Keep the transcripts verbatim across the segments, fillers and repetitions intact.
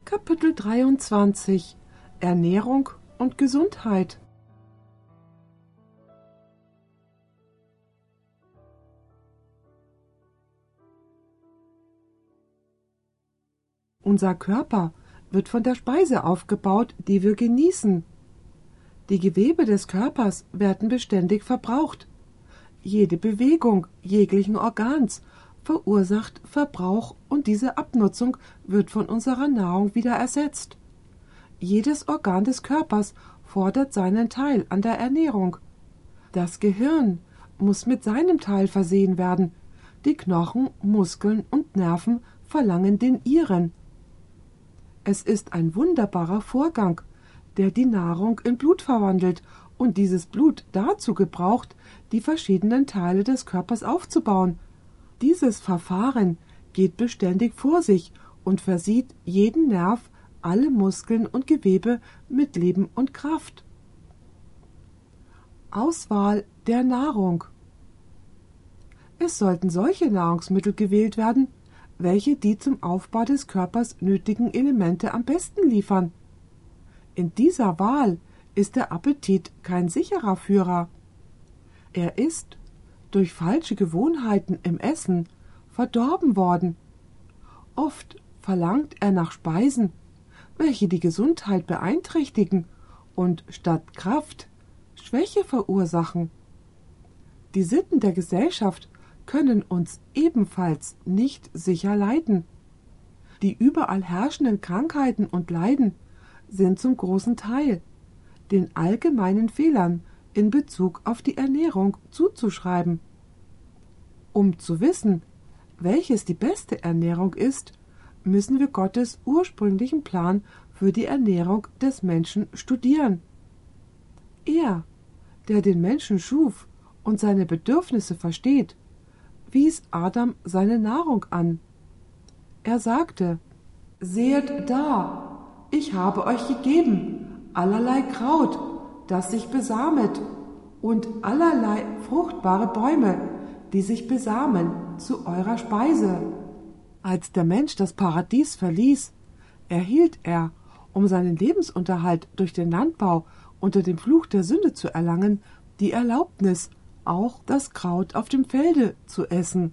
Kapitel dreiundzwanzig Ernährung und Gesundheit. Unser Körper wird von der Speise aufgebaut, die wir genießen. Die Gewebe des Körpers werden beständig verbraucht. Jede Bewegung jeglichen Organs verursacht Verbrauch und diese Abnutzung wird von unserer Nahrung wieder ersetzt. Jedes Organ des Körpers fordert seinen Teil an der Ernährung. Das Gehirn muss mit seinem Teil versehen werden. Die Knochen, Muskeln und Nerven verlangen den ihren. Es ist ein wunderbarer Vorgang, der die Nahrung in Blut verwandelt und dieses Blut dazu gebraucht, die verschiedenen Teile des Körpers aufzubauen. Dieses Verfahren geht beständig vor sich und versieht jeden Nerv, alle Muskeln und Gewebe mit Leben und Kraft. Auswahl der Nahrung. Es sollten solche Nahrungsmittel gewählt werden, welche die zum Aufbau des Körpers nötigen Elemente am besten liefern. In dieser Wahl ist der Appetit kein sicherer Führer. Er ist durch falsche Gewohnheiten im Essen verdorben worden. Oft verlangt er nach Speisen, welche die Gesundheit beeinträchtigen und statt Kraft Schwäche verursachen. Die Sitten der Gesellschaft können uns ebenfalls nicht sicher leiten. Die überall herrschenden Krankheiten und Leiden sind zum großen Teil den allgemeinen Fehlern in Bezug auf die Ernährung zuzuschreiben. Um zu wissen, welches die beste Ernährung ist, müssen wir Gottes ursprünglichen Plan für die Ernährung des Menschen studieren. Er, der den Menschen schuf und seine Bedürfnisse versteht, wies Adam seine Nahrung an. Er sagte: Sehet da, ich habe euch gegeben allerlei Kraut, das sich besamet, und allerlei fruchtbare Bäume, die sich besamen, zu eurer Speise. Als der Mensch das Paradies verließ, erhielt er, um seinen Lebensunterhalt durch den Landbau unter dem Fluch der Sünde zu erlangen, die Erlaubnis, auch das Kraut auf dem Felde zu essen.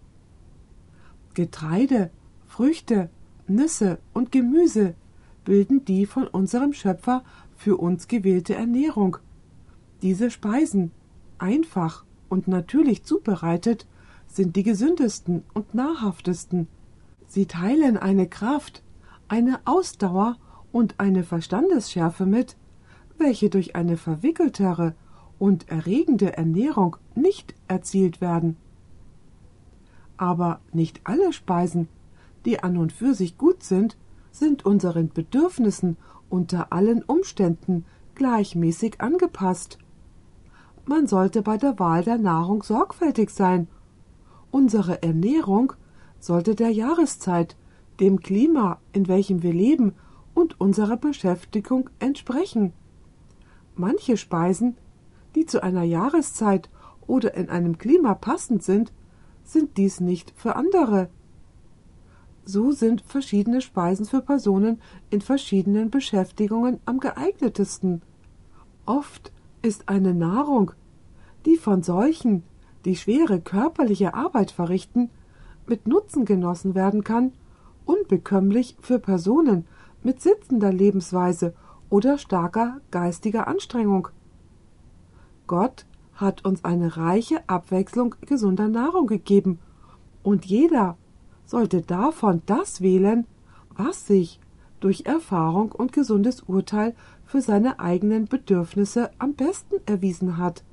Getreide, Früchte, Nüsse und Gemüse bilden die von unserem Schöpfer für uns gewählte Ernährung. Diese Speisen, einfach und natürlich zubereitet, sind die gesündesten und nahrhaftesten. Sie teilen eine Kraft, eine Ausdauer und eine Verstandesschärfe mit, welche durch eine verwickeltere und erregende Ernährung nicht erzielt werden. Aber nicht alle Speisen, die an und für sich gut sind, sind unseren Bedürfnissen unter allen Umständen gleichmäßig angepasst. Man sollte bei der Wahl der Nahrung sorgfältig sein. Unsere Ernährung sollte der Jahreszeit, dem Klima, in welchem wir leben, und unserer Beschäftigung entsprechen. Manche Speisen, die zu einer Jahreszeit oder in einem Klima passend sind, sind dies nicht für andere. So sind verschiedene Speisen für Personen in verschiedenen Beschäftigungen am geeignetesten. Oft ist eine Nahrung, die von solchen, die schwere körperliche Arbeit verrichten, mit Nutzen genossen werden kann, unbekömmlich für Personen mit sitzender Lebensweise oder starker geistiger Anstrengung. Gott hat uns eine reiche Abwechslung gesunder Nahrung gegeben, und jeder sollte davon das wählen, was sich durch Erfahrung und gesundes Urteil für seine eigenen Bedürfnisse am besten erwiesen hat.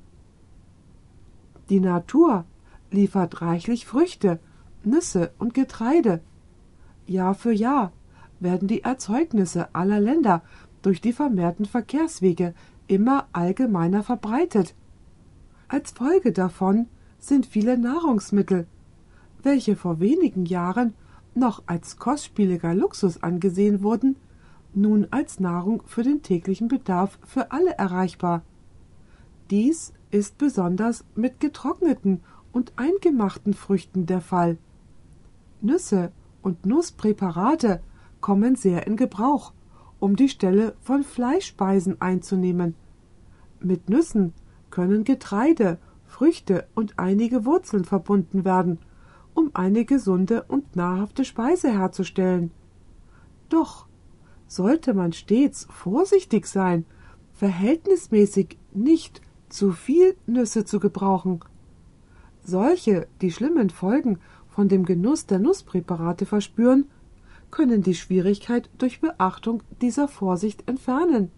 Die Natur liefert reichlich Früchte, Nüsse und Getreide. Jahr für Jahr werden die Erzeugnisse aller Länder durch die vermehrten Verkehrswege immer allgemeiner verbreitet. Als Folge davon sind viele Nahrungsmittel, welche vor wenigen Jahren noch als kostspieliger Luxus angesehen wurden, nun als Nahrung für den täglichen Bedarf für alle erreichbar. Dies ist besonders mit getrockneten und eingemachten Früchten der Fall. Nüsse und Nusspräparate kommen sehr in Gebrauch, um die Stelle von Fleischspeisen einzunehmen. Mit Nüssen können Getreide, Früchte und einige Wurzeln verbunden werden, um eine gesunde und nahrhafte Speise herzustellen. Doch sollte man stets vorsichtig sein, verhältnismäßig nicht zu viel Nüsse zu gebrauchen. Solche, die schlimmen Folgen von dem Genuss der Nusspräparate verspüren, können die Schwierigkeit durch Beachtung dieser Vorsicht entfernen.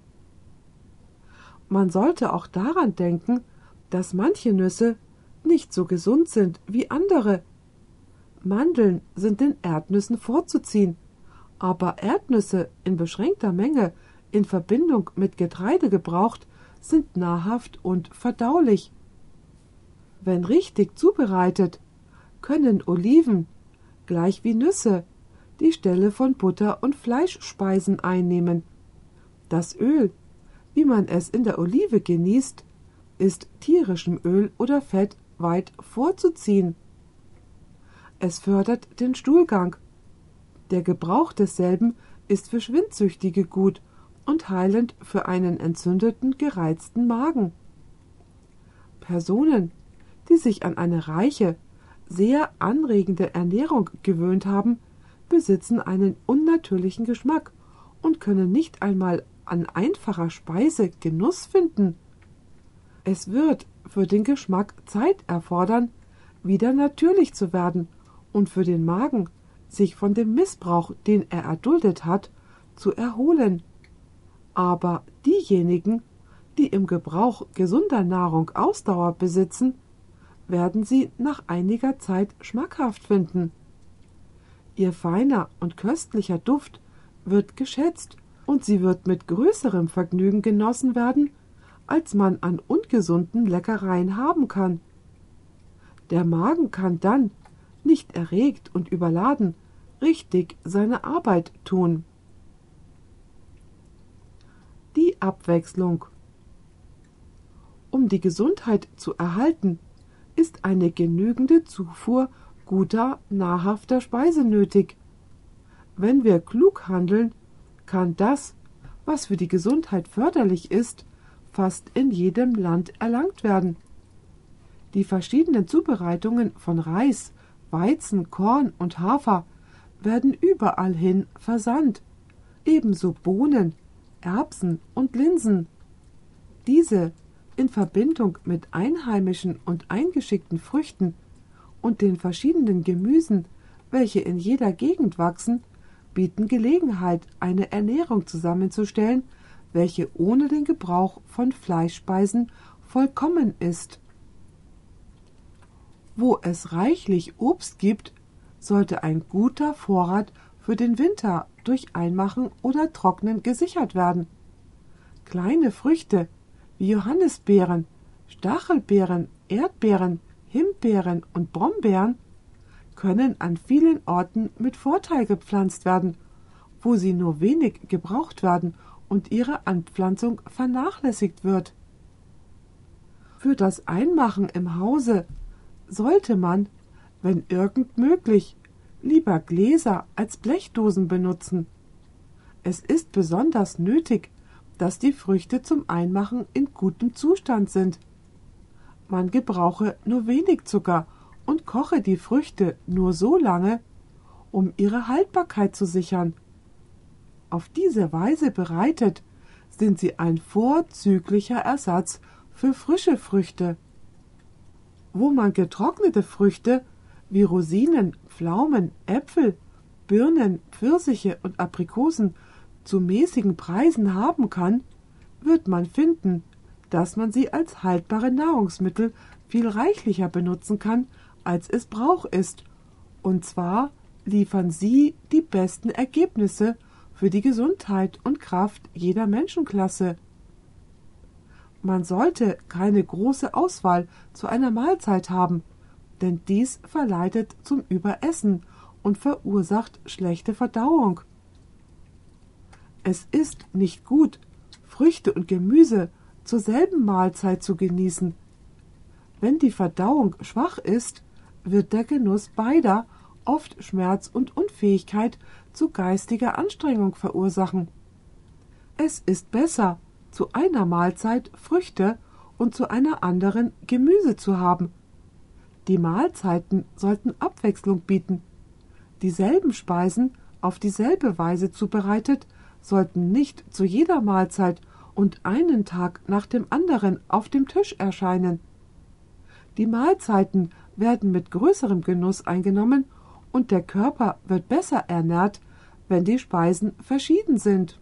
Man sollte auch daran denken, dass manche Nüsse nicht so gesund sind wie andere. Mandeln sind den Erdnüssen vorzuziehen, aber Erdnüsse in beschränkter Menge in Verbindung mit Getreide gebraucht sind nahrhaft und verdaulich. Wenn richtig zubereitet, können Oliven, gleich wie Nüsse, die Stelle von Butter- und Fleischspeisen einnehmen. Das Öl, wie man es in der Olive genießt, ist tierischem Öl oder Fett weit vorzuziehen. Es fördert den Stuhlgang. Der Gebrauch desselben ist für Schwindsüchtige gut und heilend für einen entzündeten, gereizten Magen. Personen, die sich an eine reiche, sehr anregende Ernährung gewöhnt haben, besitzen einen unnatürlichen Geschmack und können nicht einmal an einfacher Speise Genuss finden. Es wird für den Geschmack Zeit erfordern, wieder natürlich zu werden und für den Magen, sich von dem Missbrauch, den er erduldet hat, zu erholen. Aber diejenigen, die im Gebrauch gesunder Nahrung Ausdauer besitzen, werden sie nach einiger Zeit schmackhaft finden. Ihr feiner und köstlicher Duft wird geschätzt und sie wird mit größerem Vergnügen genossen werden, als man an ungesunden Leckereien haben kann. Der Magen kann dann, nicht erregt und überladen, richtig seine Arbeit tun. Die Abwechslung. Um die Gesundheit zu erhalten, ist eine genügende Zufuhr guter, nahrhafter Speise nötig. Wenn wir klug handeln, kann das, was für die Gesundheit förderlich ist, fast in jedem Land erlangt werden. Die verschiedenen Zubereitungen von Reis, Weizen, Korn und Hafer werden überall hin versandt, ebenso Bohnen, Erbsen und Linsen. Diese in Verbindung mit einheimischen und eingeschickten Früchten und den verschiedenen Gemüsen, welche in jeder Gegend wachsen, bieten Gelegenheit, eine Ernährung zusammenzustellen, welche ohne den Gebrauch von Fleischspeisen vollkommen ist. Wo es reichlich Obst gibt, sollte ein guter Vorrat für den Winter durch Einmachen oder Trocknen gesichert werden. Kleine Früchte wie Johannisbeeren, Stachelbeeren, Erdbeeren, Himbeeren und Brombeeren können an vielen Orten mit Vorteil gepflanzt werden, wo sie nur wenig gebraucht werden und ihre Anpflanzung vernachlässigt wird. Für das Einmachen im Hause sollte man, wenn irgend möglich, lieber Gläser als Blechdosen benutzen. Es ist besonders nötig, dass die Früchte zum Einmachen in gutem Zustand sind. Man gebrauche nur wenig Zucker und koche die Früchte nur so lange, um ihre Haltbarkeit zu sichern. Auf diese Weise bereitet sind sie ein vorzüglicher Ersatz für frische Früchte. Wo man getrocknete Früchte wie Rosinen, Pflaumen, Äpfel, Birnen, Pfirsiche und Aprikosen zu mäßigen Preisen haben kann, wird man finden, dass man sie als haltbare Nahrungsmittel viel reichlicher benutzen kann, als es Brauch ist, und zwar liefern sie die besten Ergebnisse für die Gesundheit und Kraft jeder Menschenklasse. Man sollte keine große Auswahl zu einer Mahlzeit haben, denn dies verleitet zum Überessen und verursacht schlechte Verdauung. Es ist nicht gut, Früchte und Gemüse zur selben Mahlzeit zu genießen. Wenn die Verdauung schwach ist, wird der Genuss beider oft Schmerz und Unfähigkeit zu geistiger Anstrengung verursachen. Es ist besser, zu einer Mahlzeit Früchte und zu einer anderen Gemüse zu haben. Die Mahlzeiten sollten Abwechslung bieten. Dieselben Speisen auf dieselbe Weise zubereitet sollten nicht zu jeder Mahlzeit und einen Tag nach dem anderen auf dem Tisch erscheinen. Die Mahlzeiten werden mit größerem Genuss eingenommen und der Körper wird besser ernährt, wenn die Speisen verschieden sind.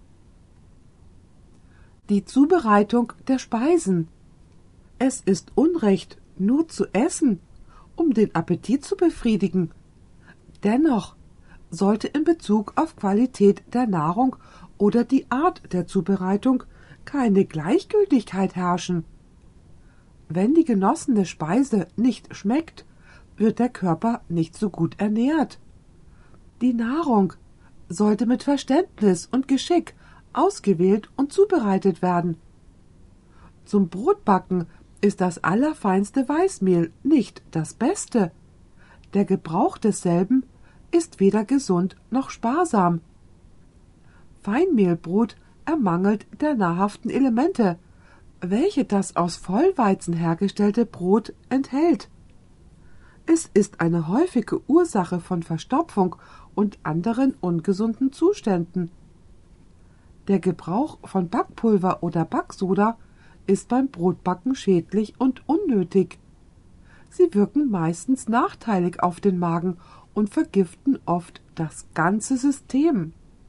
Die Zubereitung der Speisen. Es ist Unrecht, nur zu essen, um den Appetit zu befriedigen. Dennoch sollte in Bezug auf Qualität der Nahrung oder die Art der Zubereitung keine Gleichgültigkeit herrschen. Wenn die genossene Speise nicht schmeckt, wird der Körper nicht so gut ernährt. Die Nahrung sollte mit Verständnis und Geschick ausgewählt und zubereitet werden. Zum Brotbacken ist das allerfeinste Weißmehl nicht das Beste. Der Gebrauch desselben ist weder gesund noch sparsam. Feinmehlbrot ermangelt der nahrhaften Elemente, welche das aus Vollweizen hergestellte Brot enthält. Es ist eine häufige Ursache von Verstopfung und anderen ungesunden Zuständen. Der Gebrauch von Backpulver oder Backsoda ist beim Brotbacken schädlich und unnötig. Sie wirken meistens nachteilig auf den Magen und vergiften oft das ganze System.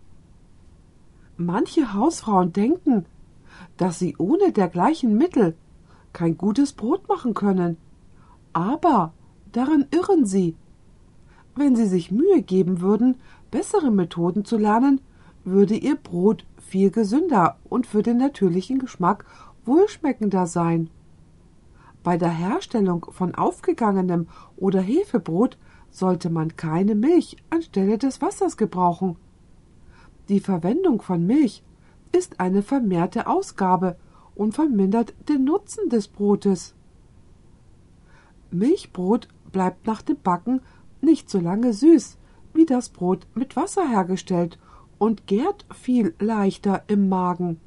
Manche Hausfrauen denken, dass sie ohne dergleichen Mittel kein gutes Brot machen können. Aber darin irren sie. Wenn sie sich Mühe geben würden, bessere Methoden zu lernen, würde ihr Brot viel gesünder und für den natürlichen Geschmack wohlschmeckender sein. Bei der Herstellung von aufgegangenem oder Hefebrot sollte man keine Milch anstelle des Wassers gebrauchen. Die Verwendung von Milch ist eine vermehrte Ausgabe und vermindert den Nutzen des Brotes. Milchbrot bleibt nach dem Backen nicht so lange süß wie das Brot mit Wasser hergestellt und gärt viel leichter im Magen.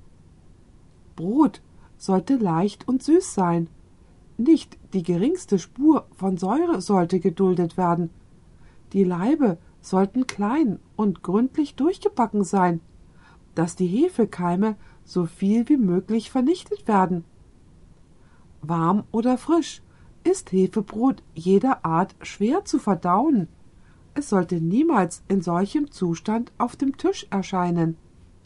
Brot sollte leicht und süß sein. Nicht die geringste Spur von Säure sollte geduldet werden. Die Laibe sollten klein und gründlich durchgebacken sein, dass die Hefekeime so viel wie möglich vernichtet werden. Warm oder frisch ist Hefebrot jeder Art schwer zu verdauen. Es sollte niemals in solchem Zustand auf dem Tisch erscheinen.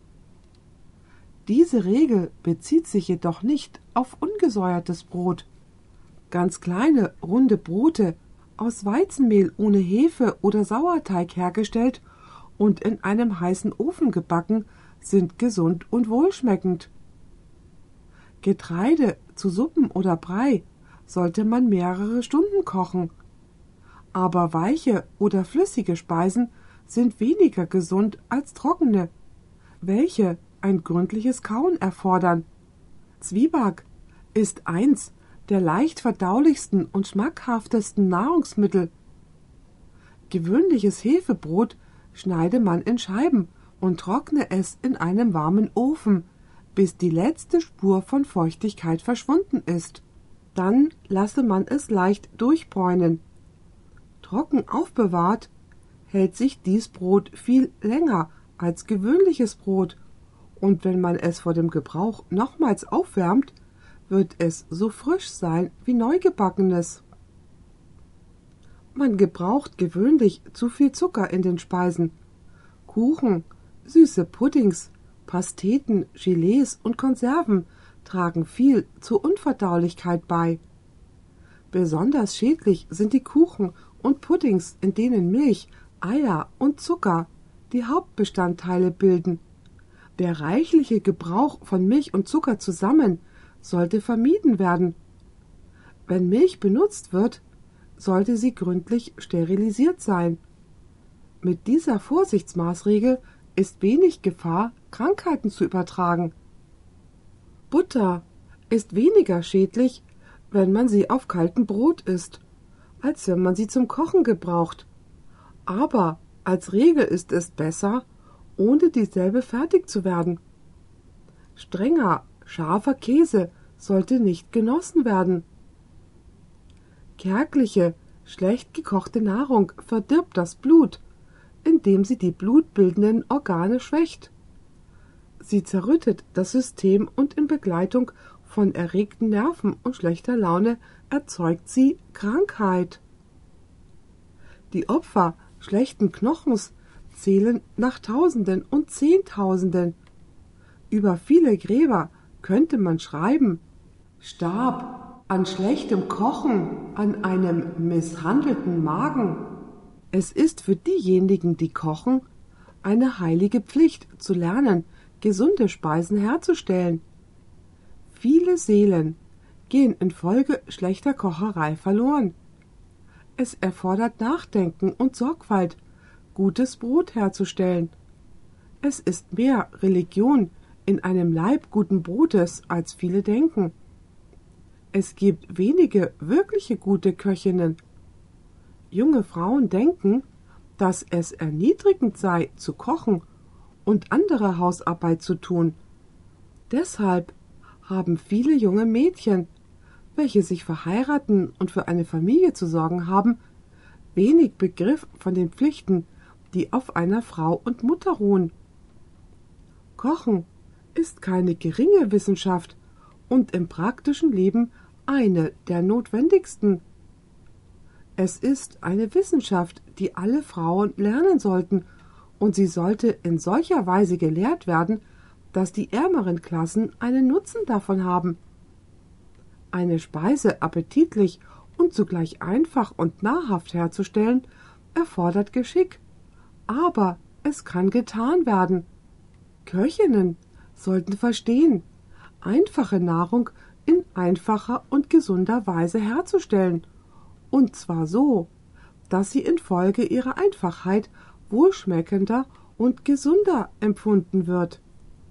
Diese Regel bezieht sich jedoch nicht auf ungesäuertes Brot. Ganz kleine, runde Brote, aus Weizenmehl ohne Hefe oder Sauerteig hergestellt und in einem heißen Ofen gebacken, sind gesund und wohlschmeckend. Getreide zu Suppen oder Brei sollte man mehrere Stunden kochen. Aber weiche oder flüssige Speisen sind weniger gesund als trockene, welche ein gründliches Kauen erfordern. Zwieback ist eins der leicht verdaulichsten und schmackhaftesten Nahrungsmittel. Gewöhnliches Hefebrot schneide man in Scheiben und trockne es in einem warmen Ofen, bis die letzte Spur von Feuchtigkeit verschwunden ist. Dann lasse man es leicht durchbräunen. Trocken aufbewahrt hält sich dies Brot viel länger als gewöhnliches Brot, und wenn man es vor dem Gebrauch nochmals aufwärmt, wird es so frisch sein wie neugebackenes. Man gebraucht gewöhnlich zu viel Zucker in den Speisen. Kuchen, süße Puddings, Pasteten, Gelees und Konserven tragen viel zur Unverdaulichkeit bei. Besonders schädlich sind die Kuchen und Puddings, in denen Milch, Eier und Zucker die Hauptbestandteile bilden. Der reichliche Gebrauch von Milch und Zucker zusammen sollte vermieden werden. Wenn Milch benutzt wird, sollte sie gründlich sterilisiert sein. Mit dieser Vorsichtsmaßregel ist wenig Gefahr, Krankheiten zu übertragen. Butter ist weniger schädlich, wenn man sie auf kaltem Brot isst, als wenn man sie zum Kochen gebraucht. Aber Als Regel ist es besser, ohne dieselbe fertig zu werden. Strenger, scharfer Käse sollte nicht genossen werden. Kärgliche, schlecht gekochte Nahrung verdirbt das Blut, indem sie die blutbildenden Organe schwächt. Sie zerrüttet das System und in Begleitung von erregten Nerven und schlechter Laune erzeugt sie Krankheit. Die Opfer schlechten Knochens zählen nach Tausenden und Zehntausenden. Über viele Gräber könnte man schreiben: Starb an schlechtem Kochen, an einem misshandelten Magen. Es ist für diejenigen, die kochen, eine heilige Pflicht zu lernen, gesunde Speisen herzustellen. Viele Seelen gehen infolge schlechter Kocherei verloren. Es erfordert Nachdenken und Sorgfalt, gutes Brot herzustellen. Es ist mehr Religion in einem Laib guten Brotes, als viele denken. Es gibt wenige wirkliche gute Köchinnen. Junge Frauen denken, dass es erniedrigend sei, zu kochen und andere Hausarbeit zu tun. Deshalb haben viele junge Mädchen, welche sich verheiraten und für eine Familie zu sorgen haben, wenig Begriff von den Pflichten, die auf einer Frau und Mutter ruhen. Kochen ist keine geringe Wissenschaft und im praktischen Leben eine der notwendigsten. Es ist eine Wissenschaft, die alle Frauen lernen sollten, und sie sollte in solcher Weise gelehrt werden, dass die ärmeren Klassen einen Nutzen davon haben. Eine Speise appetitlich und zugleich einfach und nahrhaft herzustellen, erfordert Geschick, aber es kann getan werden. Köchinnen sollten verstehen, einfache Nahrung in einfacher und gesunder Weise herzustellen, und zwar so, dass sie infolge ihrer Einfachheit wohlschmeckender und gesunder empfunden wird.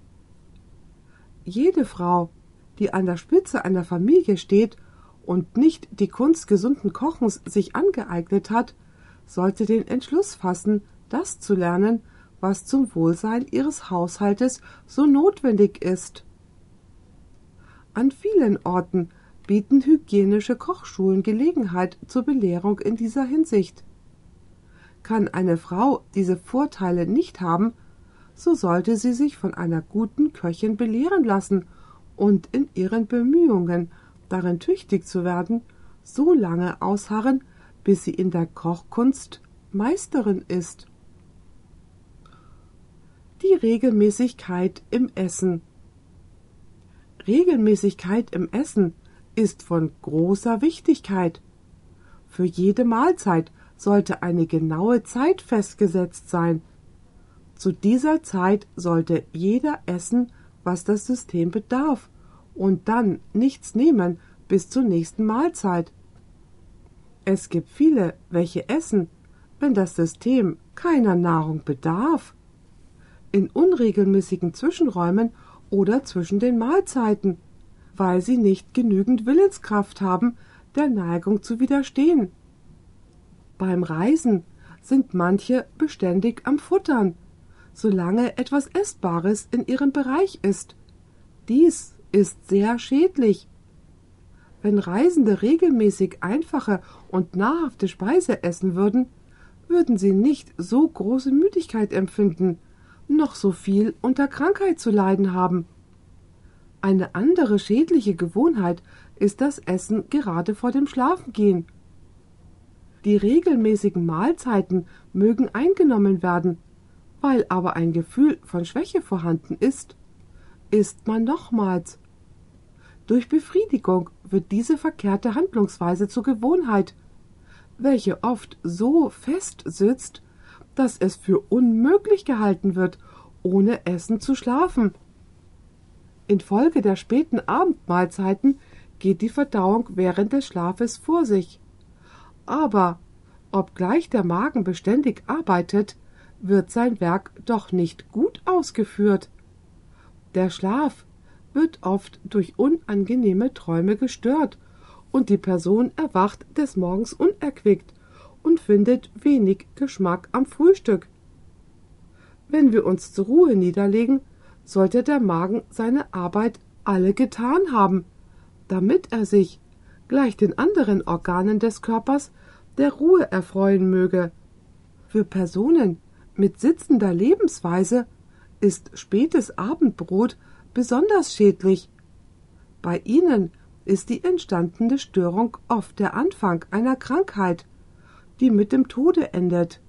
Jede Frau, die an der Spitze einer Familie steht und nicht die Kunst gesunden Kochens sich angeeignet hat, sollte den Entschluss fassen, das zu lernen, was zum Wohlsein ihres Haushaltes so notwendig ist. An vielen Orten bieten hygienische Kochschulen Gelegenheit zur Belehrung in dieser Hinsicht. Kann eine Frau diese Vorteile nicht haben, so sollte sie sich von einer guten Köchin belehren lassen und in ihren Bemühungen, darin tüchtig zu werden, so lange ausharren, bis sie in der Kochkunst Meisterin ist. Die Regelmäßigkeit im Essen. Regelmäßigkeit im Essen ist von großer Wichtigkeit. Für jede Mahlzeit sollte eine genaue Zeit festgesetzt sein. Zu dieser Zeit sollte jeder essen, was das System bedarf, und dann nichts nehmen bis zur nächsten Mahlzeit. Es gibt viele, welche essen, wenn das System keiner Nahrung bedarf, in unregelmäßigen Zwischenräumen oder zwischen den Mahlzeiten, weil sie nicht genügend Willenskraft haben, der Neigung zu widerstehen. Beim Reisen sind manche beständig am Futtern, solange etwas Essbares in ihrem Bereich ist. Dies ist sehr schädlich. Wenn Reisende regelmäßig einfache und nahrhafte Speise essen würden, würden sie nicht so große Müdigkeit empfinden, noch so viel unter Krankheit zu leiden haben. Eine andere schädliche Gewohnheit ist das Essen gerade vor dem Schlafengehen. Die regelmäßigen Mahlzeiten mögen eingenommen werden, weil aber ein Gefühl von Schwäche vorhanden ist, isst man nochmals. Durch Befriedigung wird diese verkehrte Handlungsweise zur Gewohnheit, welche oft so fest sitzt, dass es für unmöglich gehalten wird, ohne Essen zu schlafen. Infolge der späten Abendmahlzeiten geht die Verdauung während des Schlafes vor sich. Aber obgleich der Magen beständig arbeitet, wird sein Werk doch nicht gut ausgeführt. Der Schlaf wird oft durch unangenehme Träume gestört und die Person erwacht des Morgens unerquickt und findet wenig Geschmack am Frühstück. Wenn wir uns zur Ruhe niederlegen, sollte der Magen seine Arbeit alle getan haben, damit er sich, gleich den anderen Organen des Körpers, der Ruhe erfreuen möge. Für Personen mit sitzender Lebensweise ist spätes Abendbrot besonders schädlich. Bei ihnen ist die entstandene Störung oft der Anfang einer Krankheit, die mit dem Tode endet.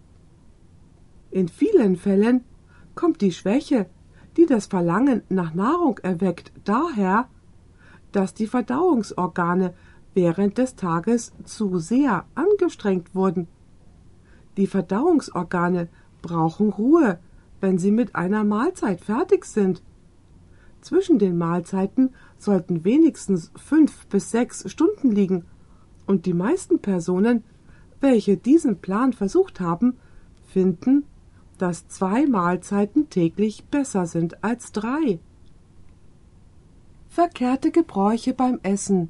In vielen Fällen kommt die Schwäche, die das Verlangen nach Nahrung erweckt, daher, dass die Verdauungsorgane während des Tages zu sehr angestrengt wurden. Die Verdauungsorgane brauchen Ruhe, wenn sie mit einer Mahlzeit fertig sind. Zwischen den Mahlzeiten sollten wenigstens fünf bis sechs Stunden liegen, und die meisten Personen, welche diesen Plan versucht haben, finden, dass zwei Mahlzeiten täglich besser sind als drei. Verkehrte Gebräuche beim Essen.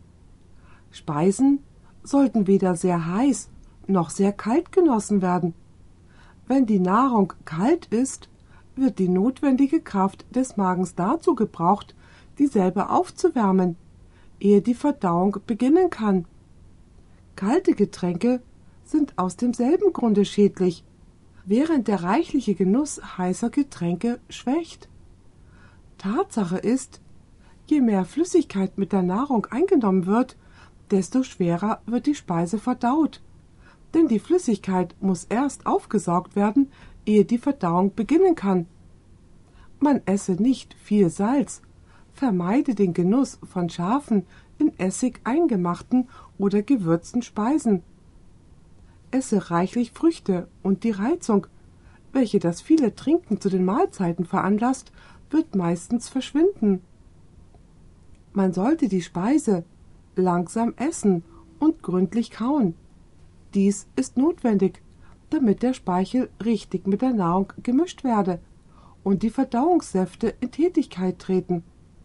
Speisen sollten weder sehr heiß noch sehr kalt genossen werden. Wenn die Nahrung kalt ist, wird die notwendige Kraft des Magens dazu gebraucht, dieselbe aufzuwärmen, ehe die Verdauung beginnen kann. Kalte Getränke sind aus demselben Grunde schädlich, während der reichliche Genuss heißer Getränke schwächt. Tatsache ist, je mehr Flüssigkeit mit der Nahrung eingenommen wird, desto schwerer wird die Speise verdaut, denn die Flüssigkeit muss erst aufgesaugt werden, ehe die Verdauung beginnen kann. Man esse nicht viel Salz, vermeide den Genuss von scharfen, in Essig eingemachten oder gewürzten Speisen. Esse reichlich Früchte und die Reizung, welche das viele Trinken zu den Mahlzeiten veranlasst, wird meistens verschwinden. Man sollte die Speise langsam essen und gründlich kauen. Dies ist notwendig, damit der Speichel richtig mit der Nahrung gemischt werde und die Verdauungssäfte in Tätigkeit treten.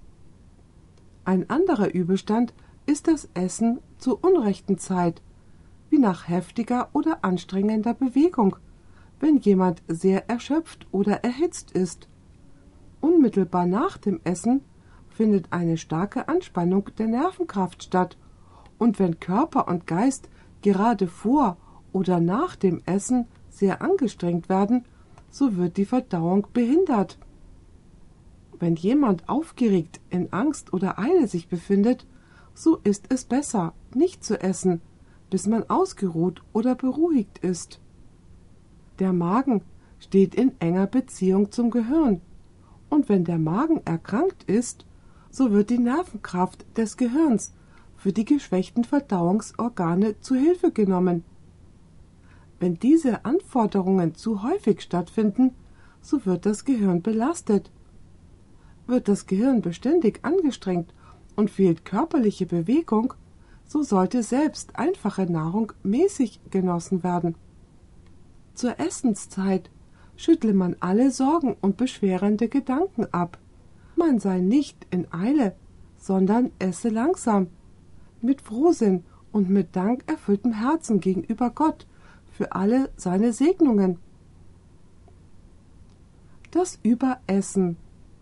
Ein anderer Übelstand ist das Essen zur unrechten Zeit, wie nach heftiger oder anstrengender Bewegung, wenn jemand sehr erschöpft oder erhitzt ist. Unmittelbar nach dem Essen findet eine starke Anspannung der Nervenkraft statt, und wenn Körper und Geist gerade vor oder nach dem Essen sehr angestrengt werden, so wird die Verdauung behindert. Wenn jemand aufgeregt, in Angst oder Eile sich befindet, so ist es besser, nicht zu essen, bis man ausgeruht oder beruhigt ist. Der Magen steht in enger Beziehung zum Gehirn, und wenn der Magen erkrankt ist, so wird die Nervenkraft des Gehirns für die geschwächten Verdauungsorgane zu Hilfe genommen. Wenn diese Anforderungen zu häufig stattfinden, so wird das Gehirn belastet. Wird das Gehirn beständig angestrengt und fehlt körperliche Bewegung, so sollte selbst einfache Nahrung mäßig genossen werden. Zur Essenszeit schüttle man alle Sorgen und beschwerende Gedanken ab. Man sei nicht in Eile, sondern esse langsam, mit Frohsinn und mit dankerfülltem Herzen gegenüber Gott für alle seine Segnungen. Das Überessen.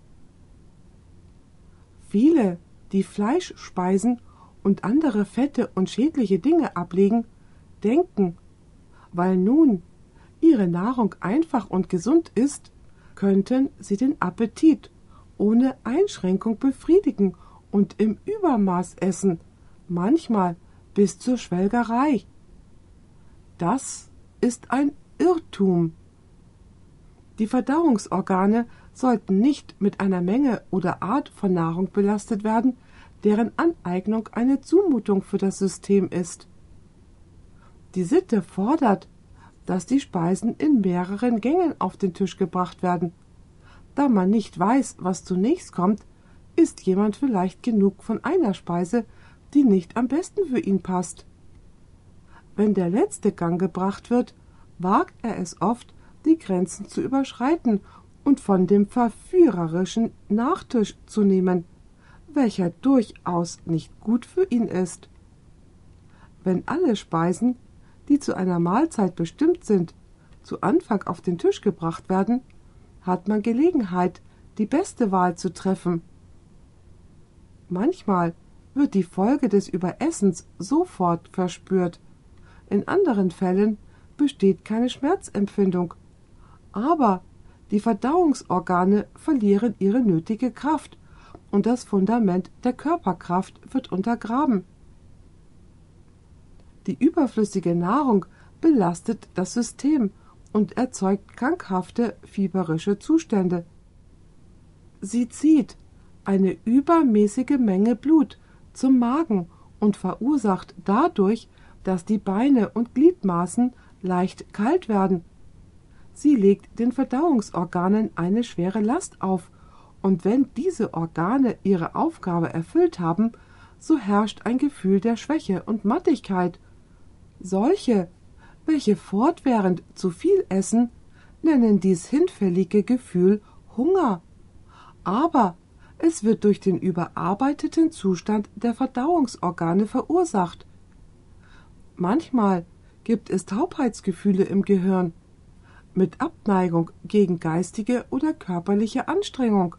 Viele, die Fleisch speisen und andere fette und schädliche Dinge ablegen, denken, weil nun ihre Nahrung einfach und gesund ist, könnten sie den Appetit ohne Einschränkung befriedigen und im Übermaß essen, manchmal bis zur Schwelgerei. Das ist ein Irrtum. Die Verdauungsorgane sollten nicht mit einer Menge oder Art von Nahrung belastet werden, deren Aneignung eine Zumutung für das System ist. Die Sitte fordert, dass die Speisen in mehreren Gängen auf den Tisch gebracht werden. Da man nicht weiß, was zunächst kommt, isst jemand vielleicht genug von einer Speise, die nicht am besten für ihn passt. Wenn der letzte Gang gebracht wird, wagt er es oft, die Grenzen zu überschreiten und von dem verführerischen Nachtisch zu nehmen, welcher durchaus nicht gut für ihn ist. Wenn alle Speisen, die zu einer Mahlzeit bestimmt sind, zu Anfang auf den Tisch gebracht werden, hat man Gelegenheit, die beste Wahl zu treffen. Manchmal wird die Folge des Überessens sofort verspürt. In anderen Fällen besteht keine Schmerzempfindung, aber die Verdauungsorgane verlieren ihre nötige Kraft und das Fundament der Körperkraft wird untergraben. Die überflüssige Nahrung belastet das System und erzeugt krankhafte, fieberische Zustände. Sie zieht eine übermäßige Menge Blut zum Magen und verursacht dadurch, dass die Beine und Gliedmaßen leicht kalt werden. Sie legt den Verdauungsorganen eine schwere Last auf, und wenn diese Organe ihre Aufgabe erfüllt haben, so herrscht ein Gefühl der Schwäche und Mattigkeit. Solche, welche fortwährend zu viel essen, nennen dies hinfällige Gefühl Hunger. Aber es wird durch den überarbeiteten Zustand der Verdauungsorgane verursacht. Manchmal gibt es Taubheitsgefühle im Gehirn, mit Abneigung gegen geistige oder körperliche Anstrengung.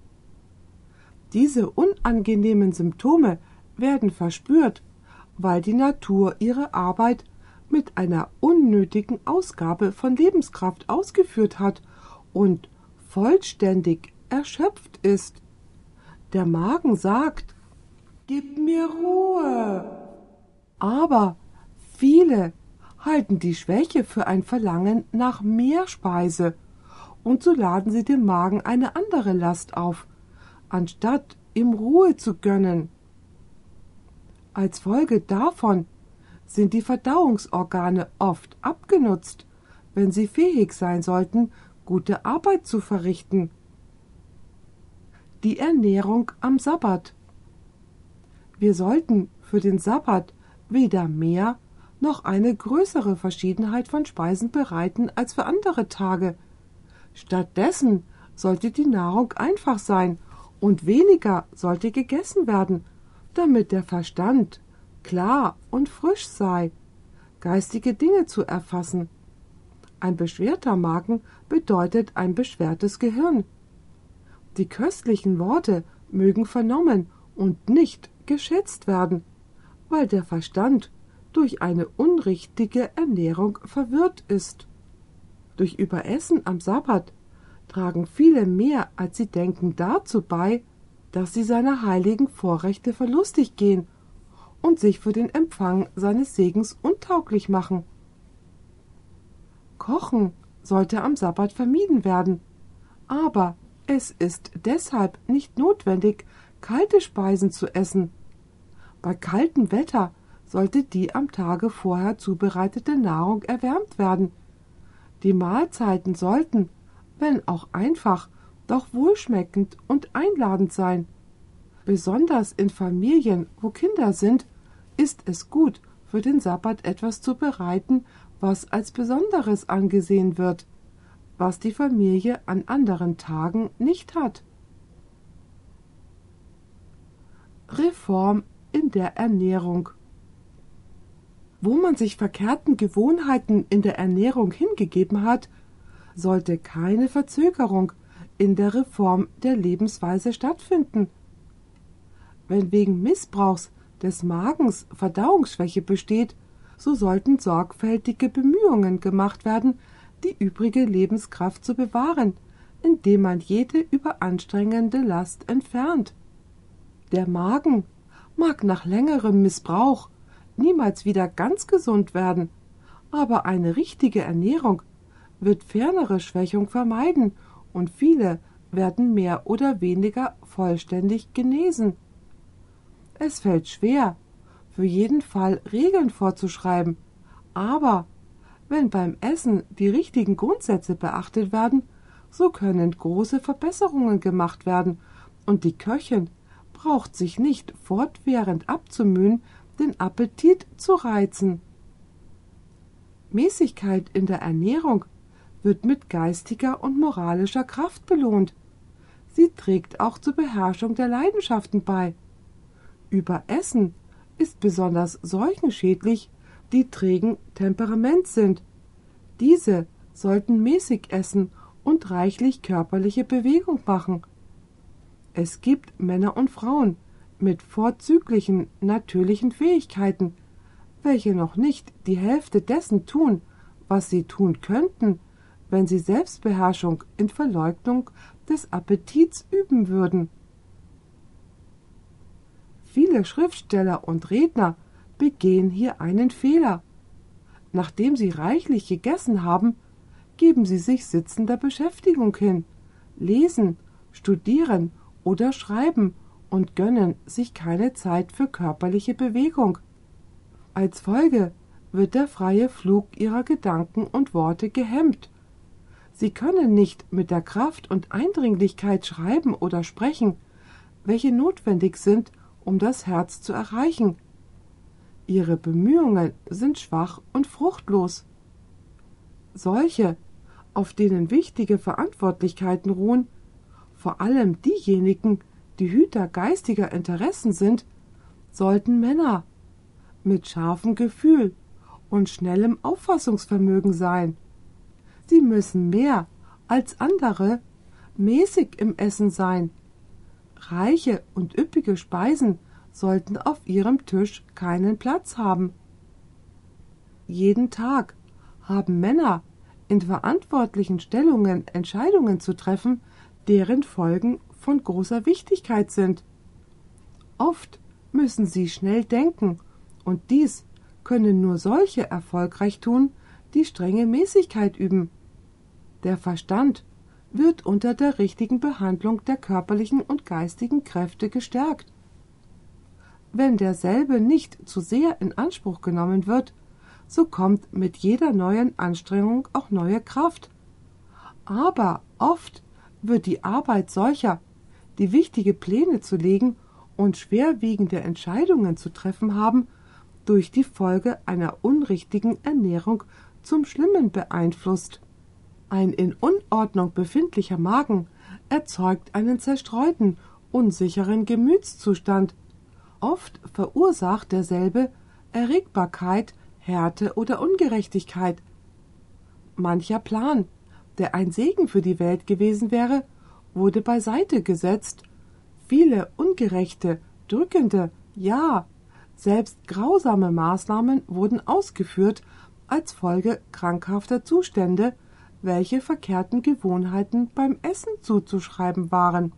Diese unangenehmen Symptome werden verspürt, weil die Natur ihre Arbeit mit einer unnötigen Ausgabe von Lebenskraft ausgeführt hat und vollständig erschöpft ist. Der Magen sagt, »Gib mir Ruhe!« Aber viele halten die Schwäche für ein Verlangen nach mehr Speise, und so laden sie dem Magen eine andere Last auf, anstatt ihm Ruhe zu gönnen. Als Folge davon sind die Verdauungsorgane oft abgenutzt, wenn sie fähig sein sollten, gute Arbeit zu verrichten. Die Ernährung am Sabbat. Wir sollten für den Sabbat weder mehr noch eine größere Verschiedenheit von Speisen bereiten als für andere Tage. Stattdessen sollte die Nahrung einfach sein und weniger sollte gegessen werden, damit der Verstand klar und frisch sei, geistige Dinge zu erfassen. Ein beschwerter Magen bedeutet ein beschwertes Gehirn. Die köstlichen Worte mögen vernommen und nicht geschätzt werden, weil der Verstand durch eine unrichtige Ernährung verwirrt ist. Durch Überessen am Sabbat tragen viele mehr, als sie denken, dazu bei, dass sie seiner heiligen Vorrechte verlustig gehen und sich für den Empfang seines Segens untauglich machen. Kochen sollte am Sabbat vermieden werden, aber es ist deshalb nicht notwendig, kalte Speisen zu essen. Bei kaltem Wetter sollte die am Tage vorher zubereitete Nahrung erwärmt werden. Die Mahlzeiten sollten, wenn auch einfach, doch wohlschmeckend und einladend sein. Besonders in Familien, wo Kinder sind, ist es gut, für den Sabbat etwas zu bereiten, was als Besonderes angesehen wird, was die Familie an anderen Tagen nicht hat. Reform in der Ernährung. Wo man sich verkehrten Gewohnheiten in der Ernährung hingegeben hat, sollte keine Verzögerung in der Reform der Lebensweise stattfinden. Wenn wegen Missbrauchs des Magens Verdauungsschwäche besteht, so sollten sorgfältige Bemühungen gemacht werden, die übrige Lebenskraft zu bewahren, indem man jede überanstrengende Last entfernt. Der Magen mag nach längerem Missbrauch niemals wieder ganz gesund werden, aber eine richtige Ernährung wird fernere Schwächung vermeiden und viele werden mehr oder weniger vollständig genesen. Es fällt schwer, für jeden Fall Regeln vorzuschreiben, aber wenn beim Essen die richtigen Grundsätze beachtet werden, so können große Verbesserungen gemacht werden und die Köchin braucht sich nicht fortwährend abzumühen, den Appetit zu reizen. Mäßigkeit in der Ernährung wird mit geistiger und moralischer Kraft belohnt. Sie trägt auch zur Beherrschung der Leidenschaften bei. Überessen ist besonders seuchenschädlich, die trägen Temperament sind. Diese sollten mäßig essen und reichlich körperliche Bewegung machen. Es gibt Männer und Frauen mit vorzüglichen natürlichen Fähigkeiten, welche noch nicht die Hälfte dessen tun, was sie tun könnten, wenn sie Selbstbeherrschung in Verleugnung des Appetits üben würden. Viele Schriftsteller und Redner begehen hier einen Fehler. Nachdem sie reichlich gegessen haben, geben sie sich sitzender Beschäftigung hin, lesen, studieren oder schreiben und gönnen sich keine Zeit für körperliche Bewegung. Als Folge wird der freie Flug ihrer Gedanken und Worte gehemmt. Sie können nicht mit der Kraft und Eindringlichkeit schreiben oder sprechen, welche notwendig sind, um das Herz zu erreichen. Ihre Bemühungen sind schwach und fruchtlos. Solche, auf denen wichtige Verantwortlichkeiten ruhen, vor allem diejenigen, die Hüter geistiger Interessen sind, sollten Männer mit scharfem Gefühl und schnellem Auffassungsvermögen sein. Sie müssen mehr als andere mäßig im Essen sein. Reiche und üppige Speisen sollten auf ihrem Tisch keinen Platz haben. Jeden Tag haben Männer in verantwortlichen Stellungen Entscheidungen zu treffen, deren Folgen von großer Wichtigkeit sind. Oft müssen sie schnell denken, und dies können nur solche erfolgreich tun, die strenge Mäßigkeit üben. Der Verstand wird unter der richtigen Behandlung der körperlichen und geistigen Kräfte gestärkt. Wenn derselbe nicht zu sehr in Anspruch genommen wird, so kommt mit jeder neuen Anstrengung auch neue Kraft. Aber oft wird die Arbeit solcher, die wichtige Pläne zu legen und schwerwiegende Entscheidungen zu treffen haben, durch die Folge einer unrichtigen Ernährung zum Schlimmen beeinflusst. Ein in Unordnung befindlicher Magen erzeugt einen zerstreuten, unsicheren Gemütszustand. Oft verursacht derselbe Erregbarkeit, Härte oder Ungerechtigkeit. Mancher Plan, der ein Segen für die Welt gewesen wäre, wurde beiseite gesetzt. Viele ungerechte, drückende, ja, selbst grausame Maßnahmen wurden ausgeführt als Folge krankhafter Zustände, welche verkehrten Gewohnheiten beim Essen zuzuschreiben waren.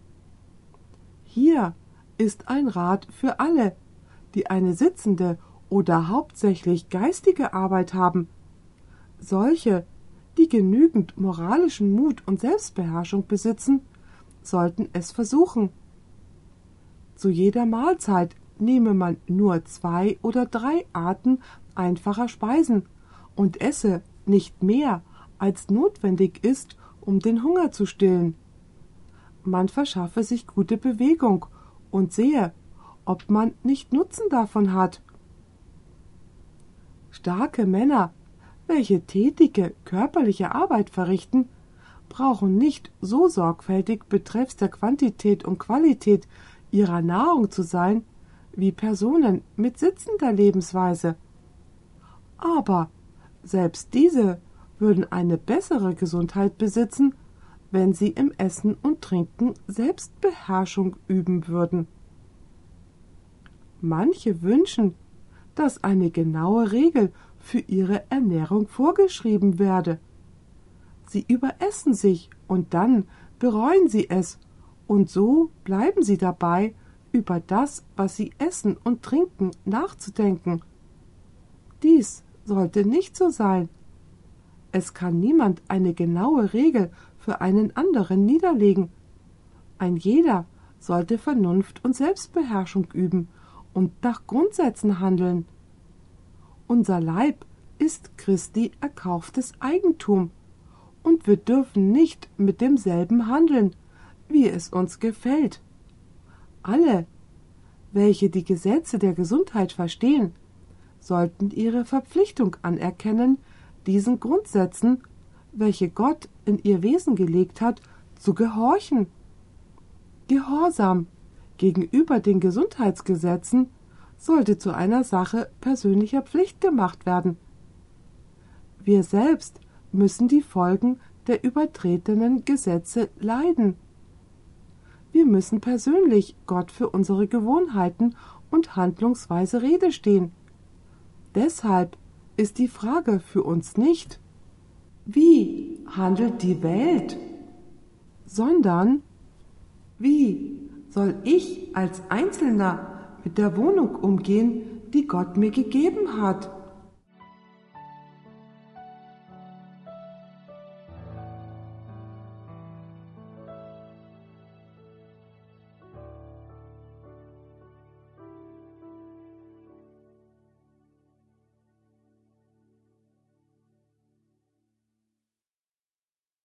Hier ist ein Rat für alle, die eine sitzende oder hauptsächlich geistige Arbeit haben. Solche, die genügend moralischen Mut und Selbstbeherrschung besitzen, sollten es versuchen. Zu jeder Mahlzeit nehme man nur zwei oder drei Arten einfacher Speisen und esse nicht mehr, als notwendig ist, um den Hunger zu stillen. Man verschaffe sich gute Bewegung und sehe, ob man nicht Nutzen davon hat. Starke Männer, welche tätige körperliche Arbeit verrichten, brauchen nicht so sorgfältig betreffs der Quantität und Qualität ihrer Nahrung zu sein, wie Personen mit sitzender Lebensweise. Aber selbst diese würden eine bessere Gesundheit besitzen, wenn sie im Essen und Trinken Selbstbeherrschung üben würden. Manche wünschen, dass eine genaue Regel für ihre Ernährung vorgeschrieben werde. Sie überessen sich und dann bereuen sie es, und so bleiben sie dabei, über das, was sie essen und trinken, nachzudenken. Dies sollte nicht so sein. Es kann niemand eine genaue Regel für einen anderen niederlegen. Ein jeder sollte Vernunft und Selbstbeherrschung üben und nach Grundsätzen handeln. Unser Leib ist Christi erkauftes Eigentum, und wir dürfen nicht mit demselben handeln, wie es uns gefällt. Alle, welche die Gesetze der Gesundheit verstehen, sollten ihre Verpflichtung anerkennen, diesen Grundsätzen, welche Gott in ihr Wesen gelegt hat, zu gehorchen. Gehorsam gegenüber den Gesundheitsgesetzen sollte zu einer Sache persönlicher Pflicht gemacht werden. Wir selbst müssen die Folgen der übertretenen Gesetze leiden. Wir müssen persönlich Gott für unsere Gewohnheiten und Handlungsweise Rede stehen. Deshalb ist die Frage für uns nicht, wie handelt die Welt, sondern wie soll ich als Einzelner mit der Wohnung umgehen, die Gott mir gegeben hat?